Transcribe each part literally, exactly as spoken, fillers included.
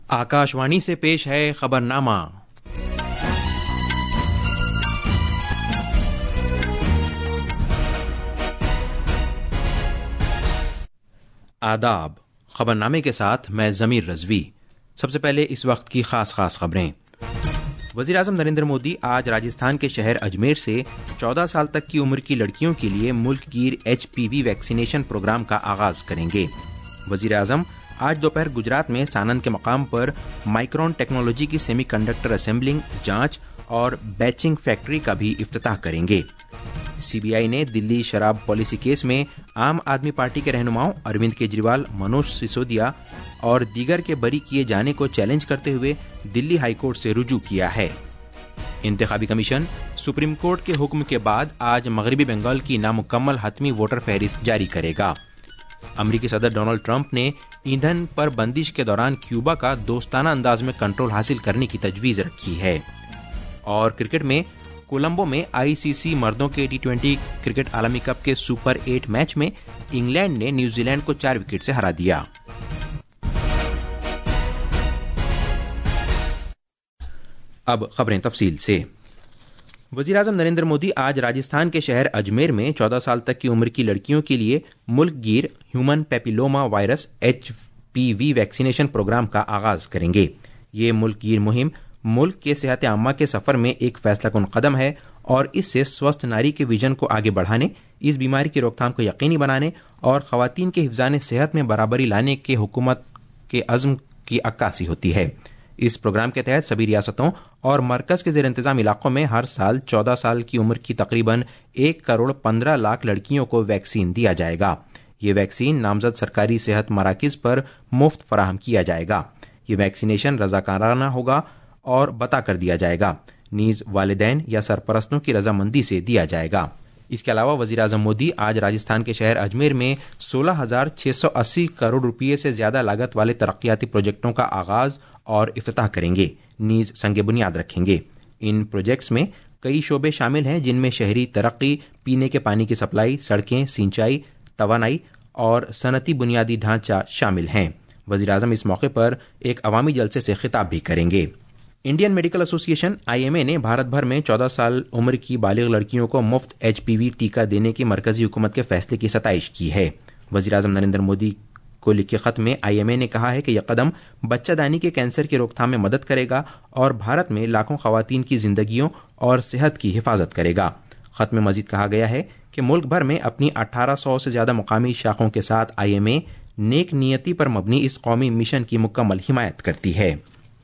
आकाशवाणी से पेश है खबरनामा। आदाब। खबरनामे के साथ मैं जमीर रजवी। सबसे पहले इस वक्त की खास खास खबरें। वज़ीर आज़म नरेंद्र मोदी आज राजस्थान के शहर अजमेर से चौदह साल तक की उम्र की लड़कियों के लिए मुल्क गिर H P V vaccination programme का आगाज करेंगे। वज़ीर आज़म आज दोपहर गुजरात में सानंद के मकाम पर माइक्रोन टेक्नोलॉजी की सेमीकंडक्टर असेंबलिंग, जांच और बैचिंग फैक्ट्री का भी इफ्तिताह करेंगे। सीबीआई ने दिल्ली शराब पॉलिसी केस में आम आदमी पार्टी के रहनुमाओं अरविंद केजरीवाल, मनोज सिसोदिया और दीगर के बरी किए जाने को चैलेंज करते हुए दिल्ली हाईकोर्ट से रुजू किया है। इंतखाबी कमीशन सुप्रीम कोर्ट के हुक्म के बाद आज मगरबी बंगाल की नामुकम्मल हतमी वोटर फहरिस्त जारी करेगा। अमरीकी सदर डोनाल्ड ट्रंप ने ईंधन पर बंदिश के दौरान क्यूबा का दोस्ताना अंदाज में कंट्रोल हासिल करने की तजवीज रखी है। और क्रिकेट में कोलंबो में आईसीसी मर्दों के टी ट्वेंटी क्रिकेट आलमी कप के सुपर एट मैच में इंग्लैंड ने न्यूजीलैंड को चार विकेट से हरा दिया। अब खबरें तफसील से। वज़ीर आज़म नरेंद्र मोदी आज राजस्थान के शहर अजमेर में चौदह साल तक की उम्र की लड़कियों के लिए मुल्क गिर human papilloma virus H P V vaccination programme का आगाज करेंगे। ये मुल्क गिर मुहिम मुल्क के सेहत आम्मा के सफर में एक फैसलाकुन कदम है और इससे स्वस्थ नारी के विजन को आगे बढ़ाने, इस बीमारी की रोकथाम को यकीनी बनाने और खवातीन के हिफ्ज़ान सेहत में बराबरी लाने के हुकूमत के अज़्म की अक्कासी होती है। इस प्रोग्राम के तहत सभी रियासतों और मरकज के ज़ेर इंतज़ाम इलाकों में हर साल चौदह साल की उम्र की तकरीबन एक करोड़ पंद्रह लाख लड़कियों को वैक्सीन दिया जाएगा। ये वैक्सीन नामजद सरकारी सेहत मराकिज़ पर मुफ्त फराहम किया जाएगा। ये वैक्सीनेशन रज़ाकाराना होगा और बता कर दिया जाएगा, नीज वालिदैन या सरपरस्तों की रजामंदी से दिया जाएगा। इसके अलावा वज़ीर आज़म मोदी आज राजस्थान के शहर अजमेर में सोलह हजार छह सौ अस्सी करोड़ रुपये से ज्यादा लागत वाले तरक्याती प्रोजेक्टों का आगाज और इफ्तिताह करेंगे, नीज संगे बुनियाद रखेंगे। इन प्रोजेक्ट्स में कई शोबे शामिल हैं जिनमें शहरी तरक्की, पीने के पानी की सप्लाई, सड़कें, सिंचाई, तवानाई और सनती बुनियादी ढांचा शामिल हैं। वज़ीर आज़म इस मौके पर एक अवामी जलसे से खिताब भी करेंगे। Indian Medical Association I M A ने भारत भर में चौदह साल उम्र की बालिग लड़कियों को मुफ्त एच पी वी टीका देने की मरकजी हुकूमत के फैसले की सताइश की है। वज़ीर आज़म नरेंद्र मोदी को लिखे खत में आई एम ए ने कहा है कि यह कदम बच्चादानी के कैंसर की रोकथाम में मदद करेगा और भारत में लाखों खवातीन की जिंदगियों और सेहत की हिफाजत करेगा। खत में मजीद कहा गया है कि मुल्क भर में अपनी अठारह सौ से ज्यादा मुकामी शाखों के साथ आई एम ए नेक नियति पर मबनी इस कौमी मिशन की मुकम्मल हिमायत करती है।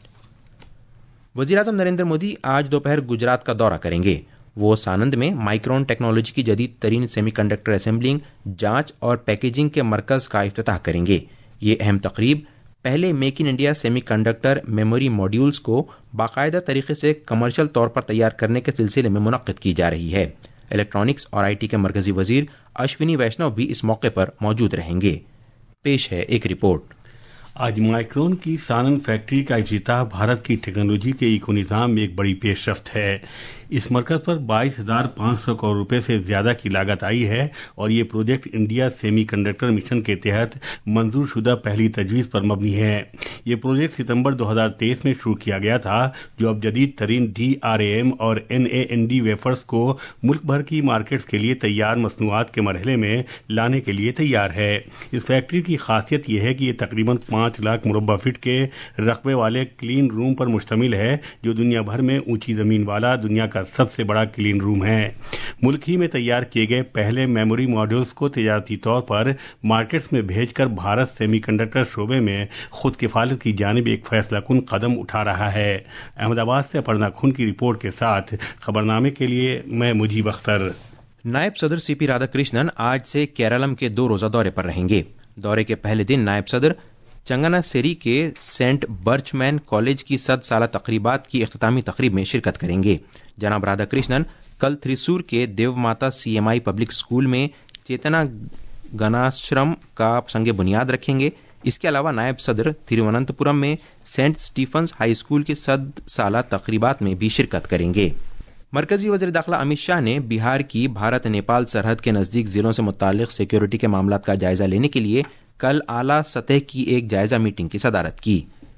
वज़ीर आज़म नरेंद्र मोदी आज दोपहर गुजरात का दौरा करेंगे। वो सानंद में माइक्रोन टेक्नोलॉजी की जदीद तरीन सेमीकंडक्टर असेंबलिंग, जांच और पैकेजिंग के मरकज़ का इफ्तिताह करेंगे। ये अहम तकरीब पहले make in India semiconductor memory modules को बाकायदा तरीके से कमर्शियल तौर पर तैयार करने के सिलसिले में मुनक्किद की जा रही है। इलेक्ट्रॉनिक्स और आई टी के मरकजी वजीर अश्विनी वैष्णव भी इस मौके पर मौजूद रहेंगे। पेश है एक रिपोर्ट। आज माइक्रोन की सानंद फैक्ट्री का इफ्तिताह भारत की टेक्नोलॉजी के इको निज़ाम में एक बड़ी पेशरफ्त है। इस मरकज पर बाईस हजार पाँच सौ करोड़ रुपए से ज्यादा की लागत आई है और ये प्रोजेक्ट इंडिया सेमीकंडक्टर मिशन के तहत मंजूर शुदा पहली तजवीज़ पर मबनी है। ये प्रोजेक्ट सितंबर दो हजार तेईस में शुरू किया गया था, जो अब जदीद तरीन डी आर ए एम और N A N D wafers को मुल्क भर की मार्केट्स के लिए तैयार मसनूआत के मरहले में लाने के लिए तैयार है। इस फैक्ट्री की खासियत यह है कि ये तकरीबन पाँच लाख मुरब्बा फीट के रकबे वाले क्लीन रूम पर मुश्तमिल है, जो दुनिया भर में ऊंची जमीन वाला दुनिया का सबसे बड़ा क्लीन रूम है। मुल्क ही में तैयार किए गए पहले मेमोरी मॉड्यूल्स को तजारती तौर पर मार्केट्स में भेजकर भारत सेमीकंडक्टर शोबे में खुद किफालत की जानिब एक फैसलाकुन कदम उठा रहा है। अहमदाबाद से अपर्णा खुन की रिपोर्ट के साथ खबरनामे के लिए मैं मुजीब अख्तर। नायब सदर सी पी राधाकृष्णन आज से केरलम के दो रोजा दौरे पर रहेंगे। दौरे के पहले दिन नायब सदर चंगनासेरी के सेंट बर्चमैन कॉलेज की सद साला तकरीबात की इख्तितामी तकरीब में शिरकत करेंगे। जनाब राधाकृष्णन कल थ्रिसूर के Devamata C M I public school में चेतना गणाश्रम का संगे बुनियाद रखेंगे। इसके अलावा नायब सदर तिरुवनंतपुरम में सेंट स्टीफन्स हाई स्कूल की सद साला तकरीबात में भी शिरकत करेंगे। मरकजी वज़ीर दाखिला अमित शाह ने बिहार की भारत नेपाल सरहद के नजदीक जिलों से मुताल्लिक सिक्योरिटी के मामलात का जायजा लेने के लिए कल आला सतह की एक जायजा मीटिंग की सदारत की।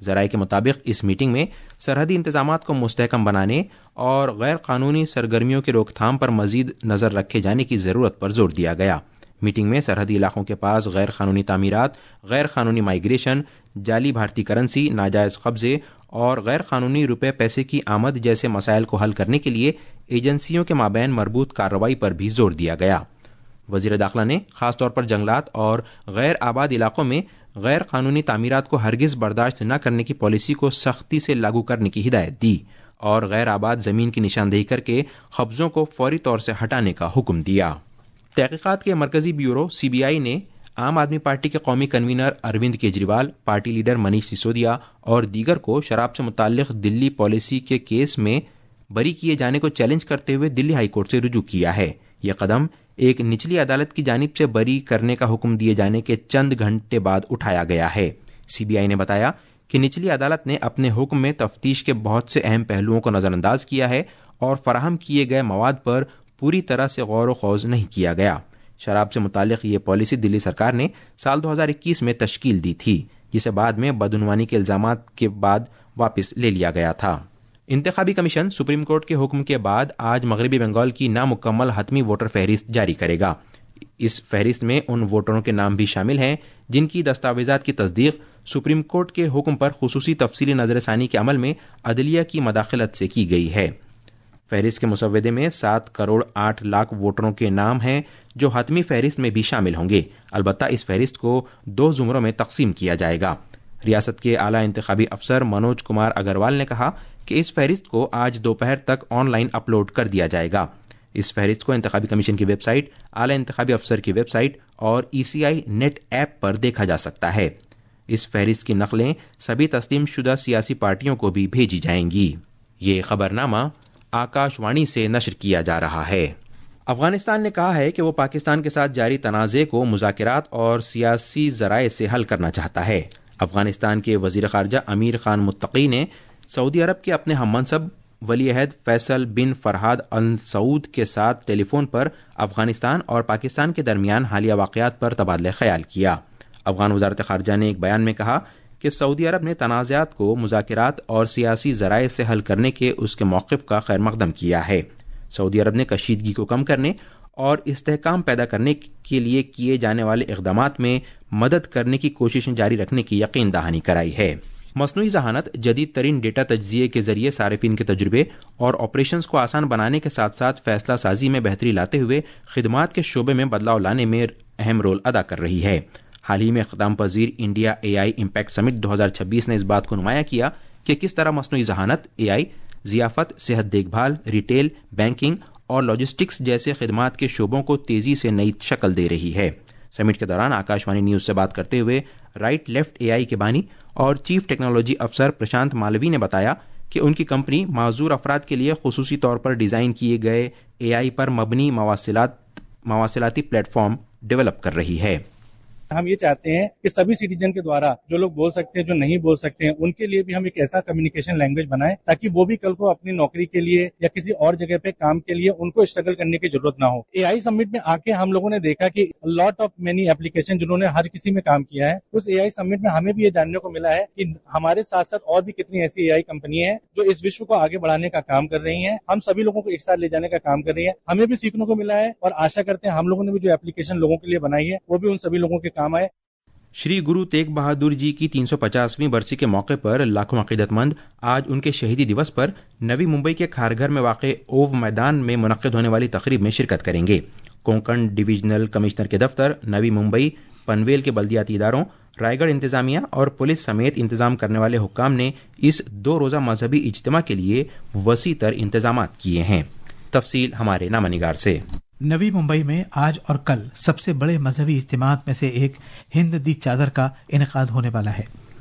ذرائع کے مطابق اس میٹنگ میں سرحدی انتظامات کو مستحکم بنانے اور غیر قانونی سرگرمیوں کی روک تھام پر مزید نظر رکھے جانے کی ضرورت پر زور دیا گیا۔ میٹنگ میں سرحدی علاقوں کے پاس غیر قانونی تعمیرات، غیر قانونی مائیگریشن، جعلی بھارتی کرنسی، ناجائز قبضے اور غیر قانونی روپے پیسے کی آمد جیسے مسائل کو حل کرنے کے لیے ایجنسیوں کے مابین مربوط کارروائی پر بھی زور دیا گیا۔ وزیر داخلہ نے خاص طور پر جنگلات اور غیر آباد علاقوں میں غیر قانونی تعمیرات کو ہرگز برداشت نہ کرنے کی پالیسی کو سختی سے لاگو کرنے کی ہدایت دی اور غیر آباد زمین کی نشاندہی کر کے قبضوں کو فوری طور سے ہٹانے کا حکم دیا۔ تحقیقات کے مرکزی بیورو سی بی آئی نے عام آدمی پارٹی کے قومی convener Arvind Kejriwal, party leader Manish Sisodia اور دیگر کو شراب سے متعلق دلی پالیسی کے کیس میں بری کیے جانے کو چیلنج کرتے ہوئے دلی ہائی کورٹ سے رجوع کیا ہے۔ یہ قدم ایک نچلی عدالت کی جانب سے بری کرنے کا حکم دیے جانے کے چند گھنٹے بعد اٹھایا گیا ہے۔ سی بی آئی نے بتایا کہ نچلی عدالت نے اپنے حکم میں تفتیش کے بہت سے اہم پہلوؤں کو نظر انداز کیا ہے اور فراہم کیے گئے مواد پر پوری طرح سے غور و خوض نہیں کیا گیا۔ شراب سے متعلق یہ پالیسی دلی سرکار نے سال دو ہزار اکیس میں تشکیل دی تھی، جسے بعد میں بدعنوانی کے الزامات کے بعد واپس لے لیا گیا تھا۔ انتخابی کمیشن سپریم کورٹ کے حکم کے بعد آج مغربی بنگال کی نامکمل حتمی ووٹر فہرست جاری کرے گا۔ اس فہرست میں ان ووٹروں کے نام بھی شامل ہیں جن کی دستاویزات کی تصدیق سپریم کورٹ کے حکم پر خصوصی تفصیلی نظر ثانی کے عمل میں عدلیہ کی مداخلت سے کی گئی ہے۔ فہرست کے مسودے میں سات کروڑ آٹھ لاکھ ووٹروں کے نام ہیں جو حتمی فہرست میں بھی شامل ہوں گے۔ البتہ اس فہرست کو دو زمروں میں تقسیم کیا جائے گا۔ ریاست کے اعلیٰ انتخابی افسر منوج کمار اگروال نے کہا کہ اس فہرست کو آج دوپہر تک آن لائن اپلوڈ کر دیا جائے گا۔ اس فہرست کو انتخابی کمیشن کی ویب سائٹ، اعلیٰ انتخابی افسر کی ویب سائٹ اور ای سی آئی نیٹ ایپ پر دیکھا جا سکتا ہے۔ اس فہرست کی نقلیں سبھی تسلیم شدہ سیاسی پارٹیوں کو بھی بھیجی جائیں گی۔ یہ خبرنامہ آکاش وانی سے نشر کیا جا رہا ہے۔ افغانستان نے کہا ہے کہ وہ پاکستان کے ساتھ جاری تنازع کو مذاکرات اور سیاسی ذرائع سے حل کرنا چاہتا ہے۔ افغانستان کے وزیر خارجہ امیر خان متقی نے سعودی عرب کے اپنے ہم منصب ولی عہد فیصل بن فرحاد ال سعود کے ساتھ ٹیلی فون پر افغانستان اور پاکستان کے درمیان حالیہ واقعات پر تبادلہ خیال کیا۔ افغان وزارت خارجہ نے ایک بیان میں کہا کہ سعودی عرب نے تنازعات کو مذاکرات اور سیاسی ذرائع سے حل کرنے کے اس کے موقف کا خیر مقدم کیا ہے۔ سعودی عرب نے کشیدگی کو کم کرنے اور استحکام پیدا کرنے کے لیے کیے جانے والے اقدامات میں مدد کرنے کی کوششیں جاری رکھنے کی یقین دہانی کرائی ہے۔ مصنوعی ذہانت جدید ترین ڈیٹا تجزیے کے ذریعے صارفین کے تجربے اور آپریشنز کو آسان بنانے کے ساتھ ساتھ فیصلہ سازی میں بہتری لاتے ہوئے خدمات کے شعبے میں بدلاؤ لانے میں اہم رول ادا کر رہی ہے۔ حال ہی میں اختتام پذیر انڈیا اے آئی امپیکٹ سمٹ دو ہزار چھبیس نے اس بات کو نمایاں کیا کہ کس طرح مصنوعی ذہانت، اے آئی، ضیافت، صحت دیکھ بھال، ریٹیل، بینکنگ اور لاجسٹکس جیسے خدمات کے شعبوں کو تیزی سے نئی شکل دے رہی ہے۔ سمٹ کے دوران آکاش وانی نیوز سے بات کرتے ہوئے رائٹ لیفٹ اے آئی کے بانی اور چیف ٹیکنالوجی افسر پرشانت مالوی نے بتایا کہ ان کی کمپنی معذور افراد کے لیے خصوصی طور پر ڈیزائن کیے گئے اے آئی پر مبنی مواصلات مواصلاتی پلیٹ فارم ڈیولپ کر رہی ہے۔ ہم یہ چاہتے ہیں کہ سبھی سٹیزن کے دوارا جو لوگ بول سکتے ہیں، جو نہیں بول سکتے ہیں، ان کے لیے بھی ہم ایک ایسا کمیونیکیشن لینگویج بنائیں تاکہ وہ بھی کل کو اپنی نوکری کے لیے یا کسی اور جگہ پہ کام کے لیے ان کو اسٹرگل کرنے کی ضرورت نہ ہو۔ اے آئی سمٹ میں آ کے ہم لوگوں نے دیکھا کہ لاٹ آف مینی ایپلیکیشن جنہوں نے ہر کسی میں کام کیا ہے، اس اے آئی سمٹ میں ہمیں بھی یہ جاننے کو ملا ہے کہ ہمارے ساتھ ساتھ اور بھی کتنی ایسی اے آئی کمپنی ہیں جو اس وشو کو آگے بڑھانے کا کام کر رہی ہیں، ہم سبھی لوگوں کو ایک ساتھ لے جانے کا کام کر رہی ہیں۔ ہمیں بھی سیکھنے کو ملا ہے اور آشا کرتے ہیں ہم لوگوں نے بھی جو ایپلیکیشن لوگوں کے لیے بنائی ہے وہ بھی ان سبھی لوگوں کے کام آئے۔ شری گرو تیگ بہادر جی کی تین سو پچاسویں برسی کے موقع پر لاکھوں عقیدت مند آج ان کے شہیدی دیوس پر نوی ممبئی کے کھارگھر میں واقع اوو میدان میں منعقد ہونے والی تقریب میں شرکت کریں گے۔ کونکن ڈویژنل کمشنر کے دفتر، نوی ممبئی، پنویل کے بلدیاتی اداروں، رائے گڑھ انتظامیہ اور پولیس سمیت انتظام کرنے والے حکام نے اس دو روزہ مذہبی اجتماع کے لیے وسیع تر انتظامات کیے ہیں۔ تفصیل ہمارے نامہ نگار سے۔ نوی ممبئی میں آج اور کل سب سے بڑے مذہبی اجتماعات میں سے ایک ہند دی چادر کا انعقاد ہونے والا ہے۔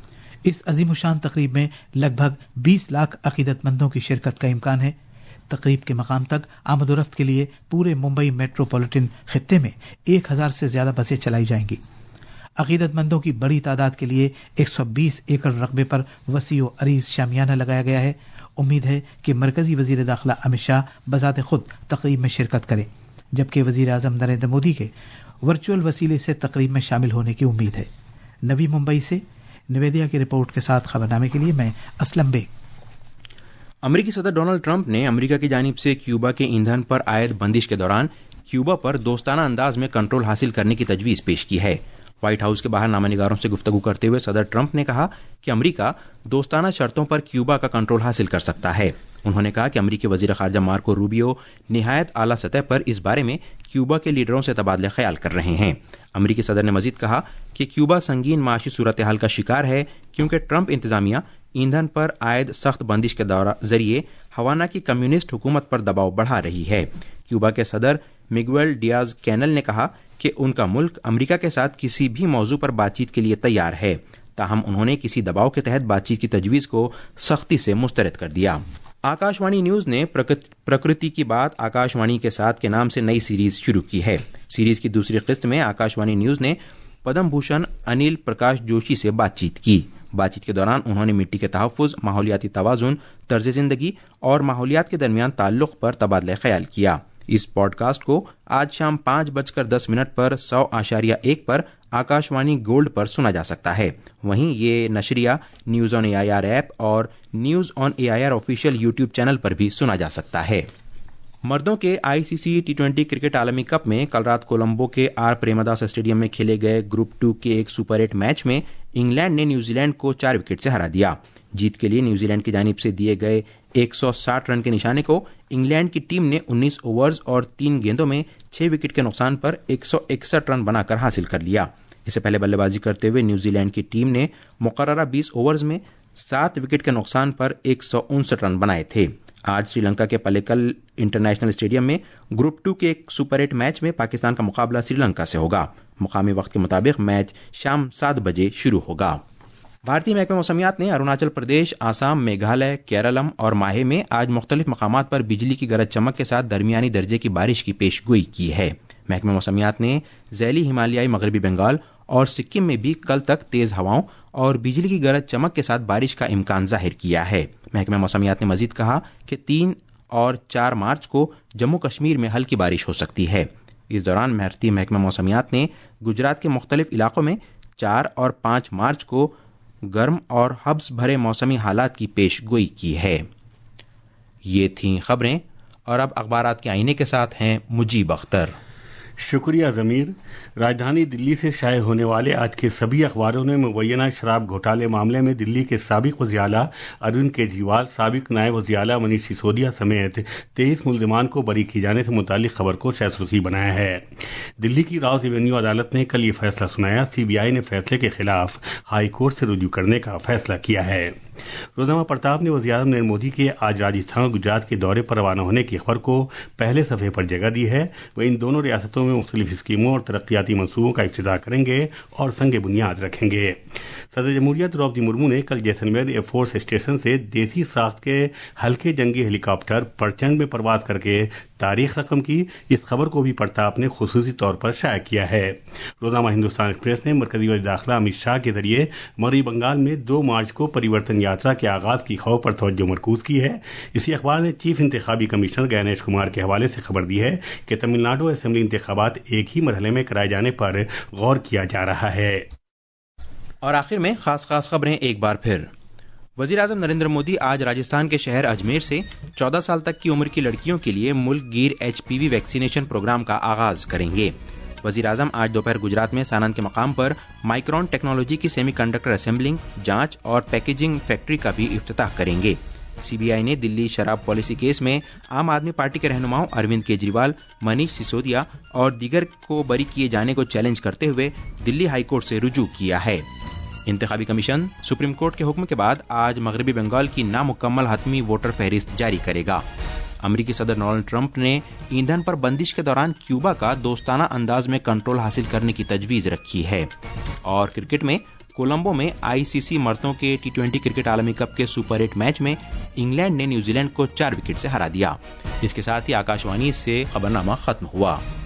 اس عظیم الشان تقریب میں لگ بھگ بیس لاکھ عقیدت مندوں کی شرکت کا امکان ہے۔ تقریب کے مقام تک آمد و رفت کے لیے پورے ممبئی میٹروپولیٹن خطے میں ایک ہزار سے زیادہ بسیں چلائی جائیں گی۔ عقیدت مندوں کی بڑی تعداد کے لیے ایک سو بیس ایکڑ رقبے پر وسیع و عریض شامیانہ لگایا گیا ہے۔ امید ہے کہ مرکزی وزیر داخلہ امت شاہ بذات خود تقریب میں شرکت کریں، جبکہ وزیر اعظم نریندر مودی کے ورچوئل وسیلے سے تقریب میں شامل ہونے کی امید ہے۔ نوی ممبئی سے निवेदिया की रिपोर्ट के साथ खबरनामे के लिए मैं असलम बेग। अमेरिकी सदर डोनाल्ड ट्रंप ने अमेरिका की जानिब से क्यूबा के ईंधन पर आयद बंदिश के दौरान क्यूबा पर दोस्ताना अंदाज में कंट्रोल हासिल करने की तजवीज़ पेश की है। व्हाइट हाउस के बाहर नामानिगारों से गुफ्तगू करते हुए सदर ट्रंप ने कहा कि अमेरिका दोस्ताना शर्तों पर क्यूबा का कंट्रोल हासिल कर सकता है। उन्होंने कहा कि अमेरिकी वजीर खारजा मार्को रूबियो निहायत आला सतह पर इस बारे में क्यूबा के लीडरों से तबादला ख्याल कर रहे हैं। अमेरिकी सदर ने मजीद कहा कि क्यूबा संगीन माशी सूरत हाल का शिकार है क्योंकि ट्रंप इंतजामिया ईंधन पर आयद सख्त बंदिश के जरिए हवाना की कम्युनिस्ट हुकूमत पर दबाव बढ़ा रही है। क्यूबा के सदर मिगुएल डियाज कैनल ने कहा कि उनका मुल्क अमेरिका के साथ किसी भी मौजू पर बातचीत के लिए तैयार है, ताहम उन्होंने किसी दबाव के तहत बातचीत की तजवीज़ को सख्ती से मुस्तरद कर दिया। आकाशवाणी न्यूज़ ने प्रकृति की बात आकाशवाणी के साथ के नाम से नई सीरीज शुरू की है। सीरीज की दूसरी किस्त में आकाशवाणी न्यूज़ ने पद्म भूषण अनिल प्रकाश जोशी से बातचीत की। बातचीत के दौरान उन्होंने मिट्टी के तहफ़्फ़ुज़, माहौलियाती तवाज़ुन, तर्ज़ ज़िंदगी और माहौलियात के दरमियान ताल्लुक़ पर तबादला ख्याल किया। इस पॉडकास्ट को आज शाम पाँच बजकर दस मिनट पर सौ आशारिया एक पर आकाशवाणी गोल्ड पर सुना जा सकता है। वहीं ये नशरिया news on A I R app और news on A I R official YouTube channel पर भी सुना जा सकता है। मर्दों के आईसीसी टी ट्वेंटी क्रिकेट आलमी कप में कल रात कोलंबो के आर प्रेमदास स्टेडियम में खेले गए ग्रुप टू के एक सुपर एट मैच में इंग्लैंड ने न्यूजीलैंड को चार विकेट से हरा दिया। जीत के लिए न्यूजीलैंड की जानिब से दिए गए एक सौ साठ रन के निशाने को इंग्लैंड की टीम ने उन्नीस ओवर्स और तीन गेंदों में छह विकेट के नुकसान पर एक सौ इकसठ रन बनाकर हासिल कर लिया। इससे पहले बल्लेबाजी करते हुए न्यूजीलैंड की टीम ने मुकर्ररा बीस ओवर्स में सात विकेट के नुकसान पर एक सौ उनसठ रन बनाए थे। आज श्रीलंका के पलेकल इंटरनेशनल स्टेडियम में ग्रुप टू के एक सुपर एट मैच में पाकिस्तान का मुकाबला श्रीलंका से होगा। मुकामी वक्त के मुताबिक मैच शाम सात बजे शुरू होगा। भारतीय महकमा मौसमियात ने अरुणाचल प्रदेश, आसाम, मेघालय, केरलम और माहे में आज मुख्तलिफ मकामात पर बिजली की गरज चमक के साथ दरमियानी दर्जे की बारिश की पेशगोई की है। महकमा मौसमियात ने ज़ैली हिमालयाई मगरबी बंगाल और सिक्किम में भी कल तक तेज़ हवाओं और बिजली की गरज चमक के साथ बारिश का इम्कान जाहिर किया है। महकमा मौसमियात ने मजीद कहा कि तीन और चार मार्च को जम्मू कश्मीर में हल्की बारिश हो सकती है। इस दौरान भारतीय महकमा मौसमियात ने गुजरात के मुख्तलिफ इलाकों में चार और पाँच मार्च को गर्म और हब्स भरे मौसमी हालात की पेशगोई की है। ये थीं खबरें और अब अखबारात के आईने के साथ हैं मुजीब अख्तर। शुक्रिया ज़मीर। राजधानी दिल्ली से शाये होने वाले आज के सभी अखबारों ने मुबैना शराब घोटाले मामले में दिल्ली के साबिक वज़ीर-ए-आला अरविंद केजरीवाल, साबिक नायब वज़ीर-ए-आला मनीष सिसोदिया समेत तेईस मुल्ज़िमान को बरी किए जाने से मुतालिक खबर को शायद बनाया है। दिल्ली की राउत एवेन्यू अदालत ने कल ये फैसला सुनाया। सीबीआई ने फैसले के खिलाफ हाई कोर्ट से रुजू करने का फैसला किया है। रोजनामा प्रताप ने वज़ीर-ए-आज़म नरेंद्र मोदी के आज राजस्थान और गुजरात के दौरे पर रवाना होने की खबर को पहले सफ़े पर जगह दी है। वह इन दोनों रियासतों में मुख्तलिफ स्कीमों और तरक्याती मंसूबों का इफ्तिताह करेंगे और संग बुनियाद रखेंगे। सदर जमहूरिया द्रौपदी मुर्मू ने कल जैसलमेर एयरफोर्स स्टेशन से देसी साख्त के हल्के जंगी हेलीकॉप्टर परचंग में परवाज करके तारीख रकम की। इस खबर को भी प्रताप ने खुसूसी तौर पर शाया किया है। रोजनामा हिंदुस्तान एक्सप्रेस ने मरकजी वज़ीर दाखिला अमित शाह के जरिए मगरबी बंगाल में दो मार्च को परिवर्तन यात्रा के आगाज की खबर पर तवज्जो मरकूज की है। इसी अखबार ने चीफ इंतखाबी कमिश्नर गणेश कुमार के हवाले से खबर दी है कि तमिलनाडु असेंबली इंतखाबात एक ही मरहले में कराए जाने पर गौर किया जा रहा है। और आखिर में खास खास खबरें एक बार फिर। वज़ीर आज़म नरेंद्र मोदी आज राजस्थान के शहर अजमेर से चौदह साल तक की उम्र की लड़कियों के लिए मुल्क गिर एचपीवी वैक्सीनेशन प्रोग्राम का आगाज करेंगे। वज़ीर आज़म आज दोपहर गुजरात में सानन के मकाम पर माइक्रॉन टेक्नोलॉजी की सेमीकंडक्टर असेंबलिंग, जांच और पैकेजिंग फैक्ट्री का भी इफ्तिताह करेंगे। सीबीआई ने दिल्ली शराब पॉलिसी केस में आम आदमी पार्टी के रहनुमाओं अरविंद केजरीवाल, मनीष सिसोदिया और दीगर को बरी किए जाने को चैलेंज करते हुए दिल्ली हाईकोर्ट से रुजू किया है। इंतखाबी कमीशन सुप्रीम कोर्ट के हुक्म के बाद आज मगरबी बंगाल की नामुकम्मल हतमी वोटर फहरिस्त जारी करेगा। अमेरिकी सदर डोनाल्ड ट्रंप ने ईंधन पर बंदिश के दौरान क्यूबा का दोस्ताना अंदाज में कंट्रोल हासिल करने की तजवीज़ रखी है। और क्रिकेट में कोलंबो में आईसीसी मर्दों के टी ट्वेंटी क्रिकेट आलमी कप के सुपर एट मैच में इंग्लैंड ने न्यूजीलैंड को चार विकेट से हरा दिया। इसके साथ ही आकाशवाणी से खबरनामा खत्म हुआ।